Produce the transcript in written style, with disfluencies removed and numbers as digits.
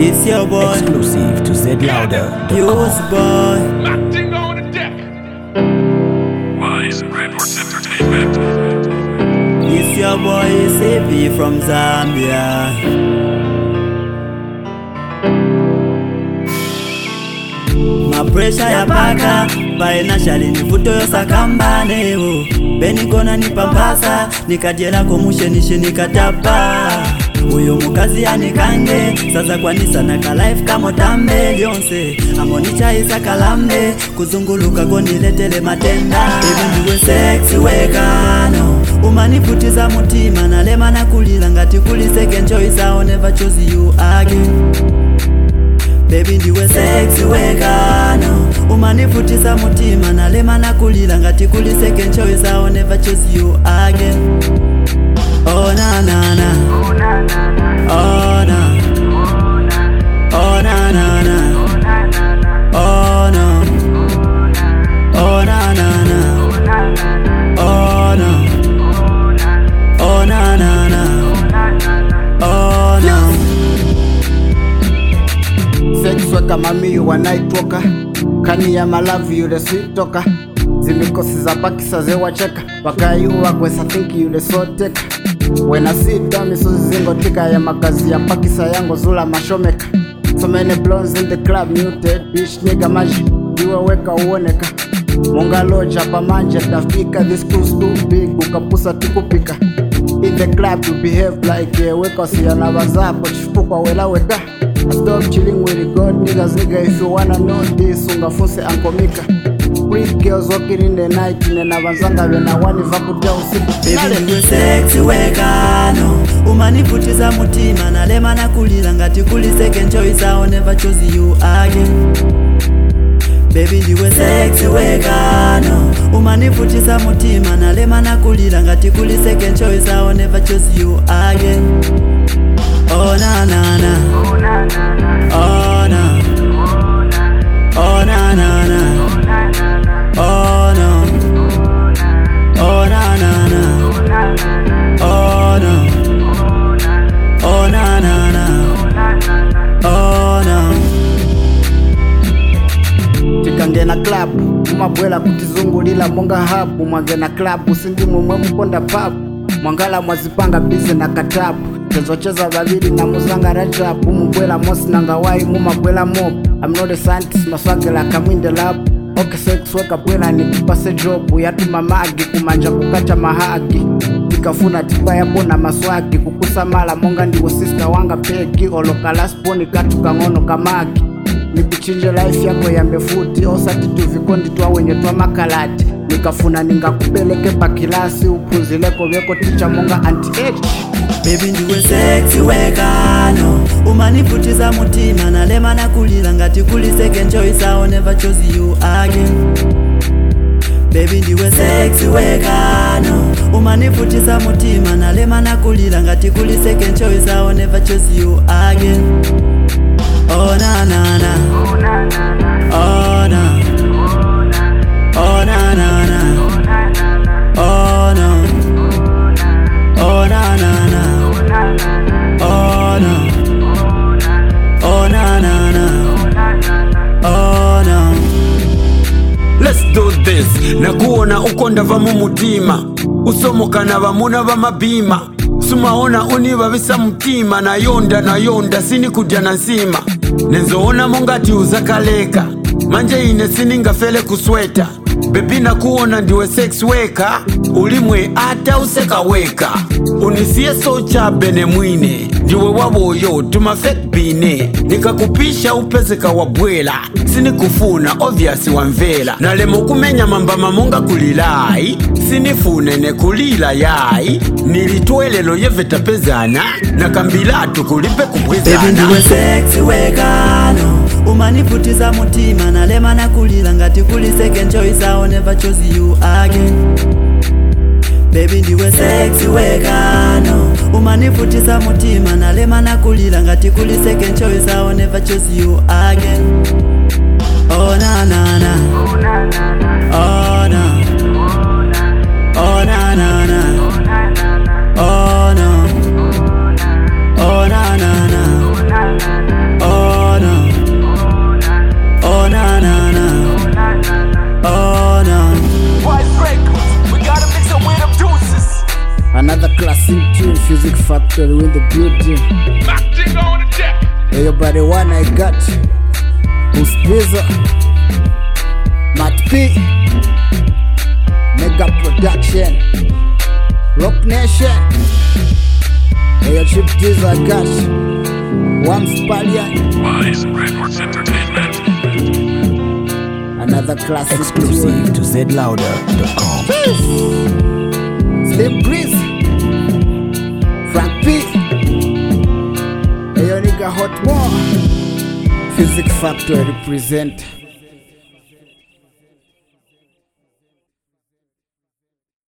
It's your boy, exclusive to Z Louder. Use boy. Acting on the deck. Wise Records Entertainment. It's your boy, CP from Zambia. Mapresha ya paka paenashali nivuto yosakambanewo benikona nipambasa nikajela komushenishe nikatapa uyo mukazi yanikange sasa kwanisa naka life kamo tambe lyonse amonicha isa kalambe kuzunguluka koniletele matenda even ndiwe sexy wekano umaniputiza mutima nalema nakulila ngati kuli second choice I'll never choose you again. Baby ndiwe sexy wekano umaniputisa mutima nalema nakulila ngati kuli second choice I'll never choose you again. Oh na na na, oh na, oh na na na, oh no, oh na na na, oh no, oh na na na, oh no. Sex weka mami wanaitwoka kani ya malavi yule sweet toka zimikosi za pakisa zewacheka wakayuwa kwesa thinki yule soteka wena sita misuzi zingotika ya makazi ya pakisa yango zula mashomeka so many blondes in the club muted bitch nigga maji diwe weka uoneka munga loja pamanje tafika this cruise too big ukapusa tukupika in the club to behave like weka siyana wazapo chifukwa wela weka stop chilling with the god niggas nigga if you wanna know this ungafunse ankomika pretty girls walking in the night nena vanzanga vena wani vakutia usiku baby ndiwe sexy wekano umaniputiza mutima nalema nakulila ngati kuli second choice I'll never choose you again. Baby ndiwe sexy wekano umaniputiza mutima nalema nakulila ngati kuli second choice I'll never choose you again. Oh na na na, oh na, oh na na na, oh no, oh na na na, oh no, oh na na na, oh no. tikangena club mumabwela kutizungulila monga hapu mwangena club sindi mumwe muponda papu mwangala mwazipanga bize na katabu tezocheza babili na muzanga rajabu mubwela mosi nangawai mumabwela mob I'm not a scientist maswagela kamwinde lab okay sex weka bwela ni kupase job yatu mamagi kumanja kukacha mahagi tikafuna tipa yapo na maswagi kukusa mala monga ndiwo sister wanga pegi olokala sponi katu kangono kamagi nikuchinje life yako ya mefuti osati tuvikondi twa wenye twa makalati nikafuna ningakupeleke pa kilasi upunzileko vyeko ticha monga anti-age. Baby ndiwe sexy wekano umaniputiza mutima nalema nakulila ngati kuli second choice I'll never choose you again. Baby ndiwe sexy wekano umaniputiza mutima nalema nakulila ngati kuli second choice I'll never choose you again. Oh na na na, oh na, oh na na na, oh no, oh na na na, oh no, oh na na na, oh no. Let's do this. Nakuona ukonda va mumutima usomokana vamuna va mabima sumaona univa visa mutima nayonda sini kudya na nsima nenzoona mongati uzakaleka manje ine siningafele kusweta bebi nakuona ndiwe sex weka ulimwe ata useka weka unisie socha bene mwine ndiwe waboyo tumafek bine nikakupisha upezeka wabwela sinikufuna obvious wamvela nalemo kumenya mamba mamonga kulilai sinifune nekulila yai nilitwelelo yeveta pezana nakambilatu kulipe kubwezana. Baby ndiwe sexy wekano umaniputiza mutima nalema nakulila ngati kuli second choice I'll never choose you again. Baby ndiwe sexy wekano umaniputiza mutima nalema nakulila ngati kuli second choice I'll never choose you again. Oh na na na, oh no, oh na na na, oh no, oh na na na, oh Music Factory in the building. Acting on the deck. Everybody one I got. Who's Pizza? Matt P. Mega Production. Rock Nation. Hey, Chip Diz I got. One Spallion. Wise Records Entertainment. Another classic Exclusive to zlouder.com. Slim Breeze. Frank P. Hey, nigga Hot More. Music Factory represent.